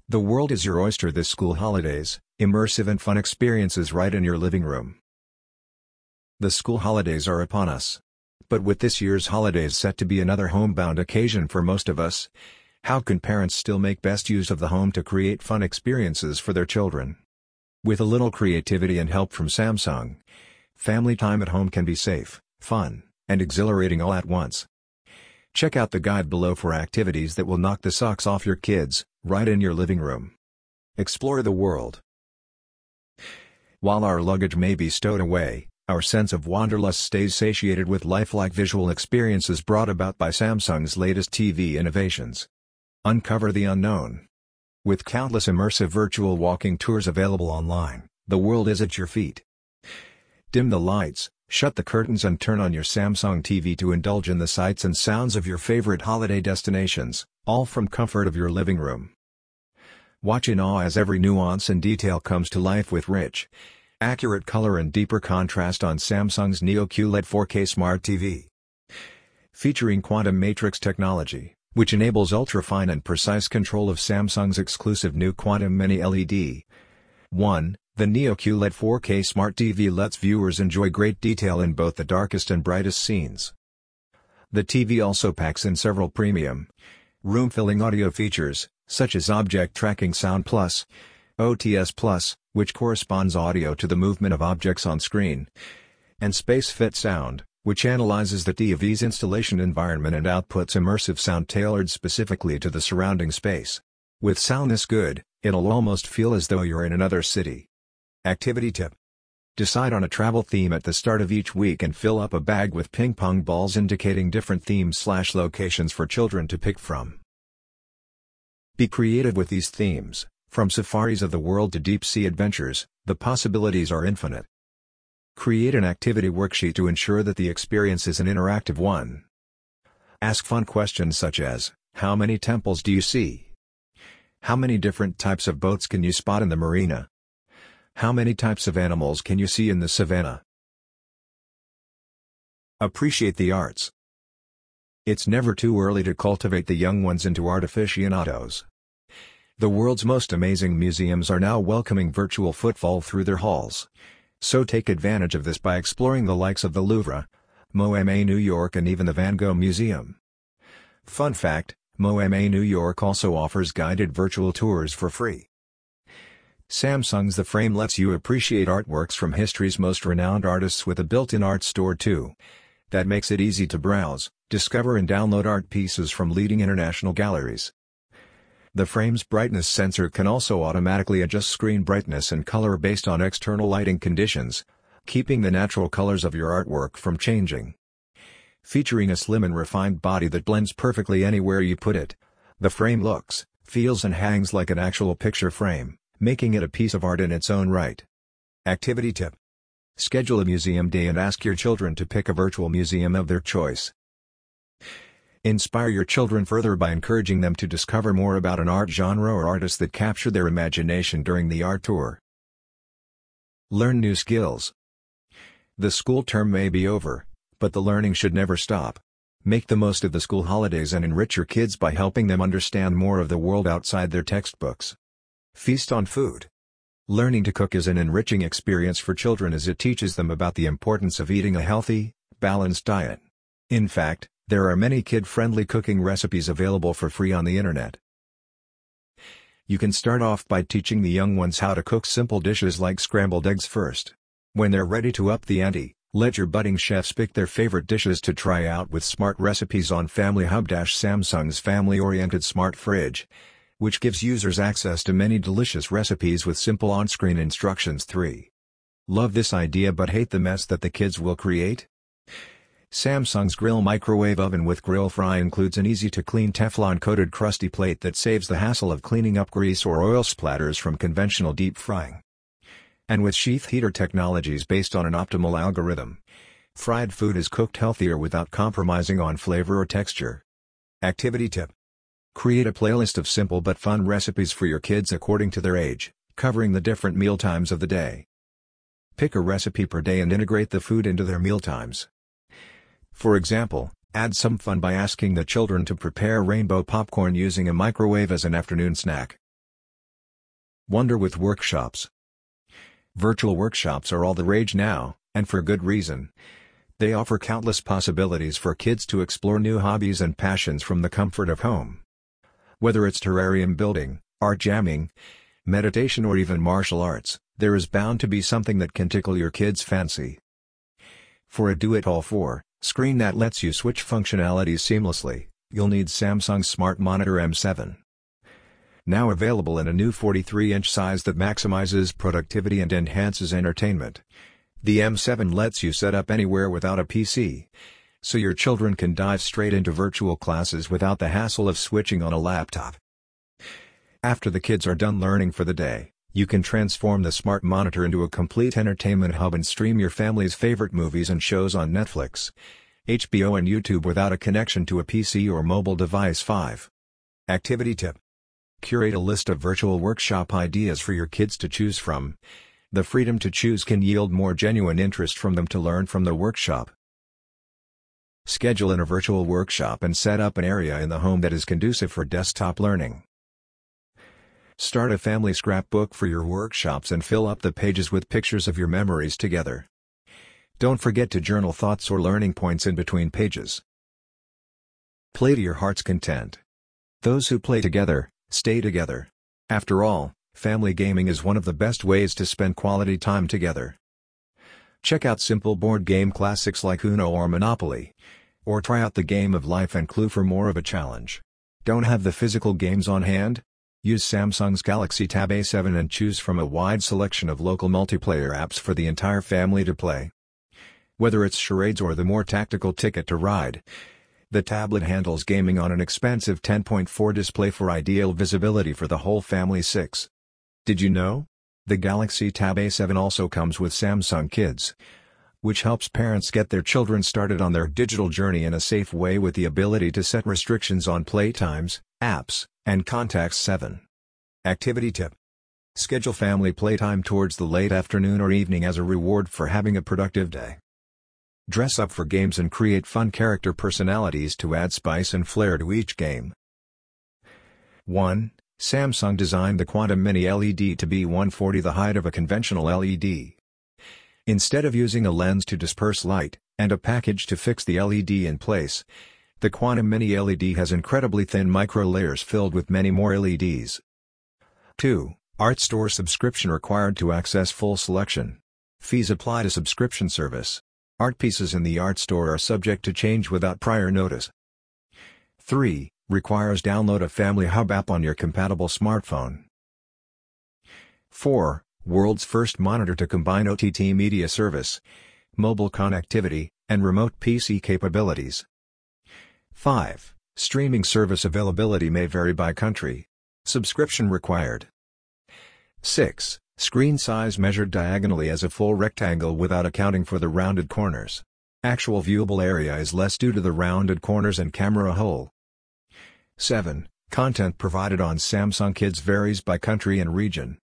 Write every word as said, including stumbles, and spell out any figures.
The world is your oyster this school holidays, immersive and fun experiences right in your living room. The school holidays are upon us. But with this year's holidays set to be another homebound occasion for most of us, how can parents still make best use of the home to create fun experiences for their children? With a little creativity and help from Samsung, family time at home can be safe, fun, and exhilarating all at once. Check out the guide below for activities that will knock the socks off your kids, right in your living room. Explore the world. While our luggage may be stowed away, our sense of wanderlust stays satiated with lifelike visual experiences brought about by Samsung's latest T V innovations. Uncover the unknown. With countless immersive virtual walking tours available online, the world is at your feet. Dim the lights, shut the curtains and turn on your Samsung T V to indulge in the sights and sounds of your favorite holiday destinations, all from comfort of your living room. Watch in awe as every nuance and detail comes to life with rich, accurate color and deeper contrast on Samsung's Neo Q L E D four K Smart T V. Featuring quantum matrix technology, which enables ultra-fine and precise control of Samsung's exclusive new Quantum Mini L E D. one. The Neo Q L E D four K Smart T V lets viewers enjoy great detail in both the darkest and brightest scenes. The T V also packs in several premium, room-filling audio features, such as Object Tracking Sound Plus, O T S Plus, which corresponds audio to the movement of objects on screen, and Space Fit Sound, which analyzes the T V's installation environment and outputs immersive sound tailored specifically to the surrounding space. With sound this good, it'll almost feel as though you're in another city. Activity tip. Decide on a travel theme at the start of each week and fill up a bag with ping pong balls indicating different themes slash locations for children to pick from. Be creative with these themes, from safaris of the world to deep-sea adventures, the possibilities are infinite. Create an activity worksheet to ensure that the experience is an interactive one. Ask fun questions such as, how many temples do you see? How many different types of boats can you spot in the marina? How many types of animals can you see in the savannah? Appreciate the arts. It's never too early to cultivate the young ones into art aficionados. The world's most amazing museums are now welcoming virtual footfall through their halls. So take advantage of this by exploring the likes of the Louvre, MoMA New York and even the Van Gogh Museum. Fun fact, MoMA New York also offers guided virtual tours for free. Samsung's The Frame lets you appreciate artworks from history's most renowned artists with a built-in art store too. That makes it easy to browse, discover and download art pieces from leading international galleries. The Frame's brightness sensor can also automatically adjust screen brightness and color based on external lighting conditions, keeping the natural colors of your artwork from changing. Featuring a slim and refined body that blends perfectly anywhere you put it, the Frame looks, feels and hangs like an actual picture frame, making it a piece of art in its own right. Activity tip. Schedule a museum day and ask your children to pick a virtual museum of their choice. Inspire your children further by encouraging them to discover more about an art genre or artist that captured their imagination during the art tour. Learn new skills. The school term may be over, but the learning should never stop. Make the most of the school holidays and enrich your kids by helping them understand more of the world outside their textbooks. Feast on food. Learning to cook is an enriching experience for children as it teaches them about the importance of eating a healthy, balanced diet. In fact, there are many kid-friendly cooking recipes available for free on the internet. You can start off by teaching the young ones how to cook simple dishes like scrambled eggs first. When they're ready to up the ante, let your budding chefs pick their favorite dishes to try out with smart recipes on Family Hub. Samsung's family-oriented smart fridge, which gives users access to many delicious recipes with simple on-screen instructions. three. Love this idea but hate the mess that the kids will create? Samsung's Grill Microwave Oven with Grill Fry includes an easy-to-clean Teflon-coated crusty plate that saves the hassle of cleaning up grease or oil splatters from conventional deep frying. And with sheath heater technologies based on an optimal algorithm, fried food is cooked healthier without compromising on flavor or texture. Activity tip. Create a playlist of simple but fun recipes for your kids according to their age, covering the different mealtimes of the day. Pick a recipe per day and integrate the food into their mealtimes. For example, add some fun by asking the children to prepare rainbow popcorn using a microwave as an afternoon snack. Wonder with workshops. Virtual workshops are all the rage now, and for good reason. They offer countless possibilities for kids to explore new hobbies and passions from the comfort of home. Whether it's terrarium building, art jamming, meditation or even martial arts, there is bound to be something that can tickle your kid's fancy. For a do-it-all four screen that lets you switch functionalities seamlessly, you'll need Samsung's Smart Monitor M seven. Now available in a new forty-three inch size that maximizes productivity and enhances entertainment. The M seven lets you set up anywhere without a P C, so your children can dive straight into virtual classes without the hassle of switching on a laptop. After the kids are done learning for the day, you can transform the Smart Monitor into a complete entertainment hub and stream your family's favorite movies and shows on Netflix, H B O and YouTube without a connection to a P C or mobile device. five. Activity tip. Curate a list of virtual workshop ideas for your kids to choose from. The freedom to choose can yield more genuine interest from them to learn from the workshop. Schedule in a virtual workshop and set up an area in the home that is conducive for desktop learning. Start a family scrapbook for your workshops and fill up the pages with pictures of your memories together. Don't forget to journal thoughts or learning points in between pages. Play to your heart's content. Those who play together, stay together. After all, family gaming is one of the best ways to spend quality time together. Check out simple board game classics like Uno or Monopoly. Or try out the game of Life and Clue for more of a challenge. Don't have the physical games on hand? Use Samsung's Galaxy Tab A seven and choose from a wide selection of local multiplayer apps for the entire family to play. Whether it's charades or the more tactical Ticket to Ride, the tablet handles gaming on an expansive ten point four display for ideal visibility for the whole family. six. Did you know? The Galaxy Tab A seven also comes with Samsung Kids, which helps parents get their children started on their digital journey in a safe way with the ability to set restrictions on playtimes, apps, and contacts. seven. Activity tip. Schedule family playtime towards the late afternoon or evening as a reward for having a productive day. Dress up for games and create fun character personalities to add spice and flair to each game. one. Samsung designed the Quantum Mini L E D to be one fortieth the height of a conventional L E D. Instead of using a lens to disperse light, and a package to fix the L E D in place, the Quantum Mini L E D has incredibly thin micro-layers filled with many more L E Ds. two. Art Store subscription required to access full selection. Fees apply to subscription service. Art pieces in the Art Store are subject to change without prior notice. three. Requires download a Family Hub app on your compatible smartphone. four. World's first monitor to combine O T T media service, mobile connectivity, and remote P C capabilities. five. Streaming service availability may vary by country. Subscription required. six. Screen size measured diagonally as a full rectangle without accounting for the rounded corners. Actual viewable area is less due to the rounded corners and camera hole. seven. Content provided on Samsung Kids varies by country and region.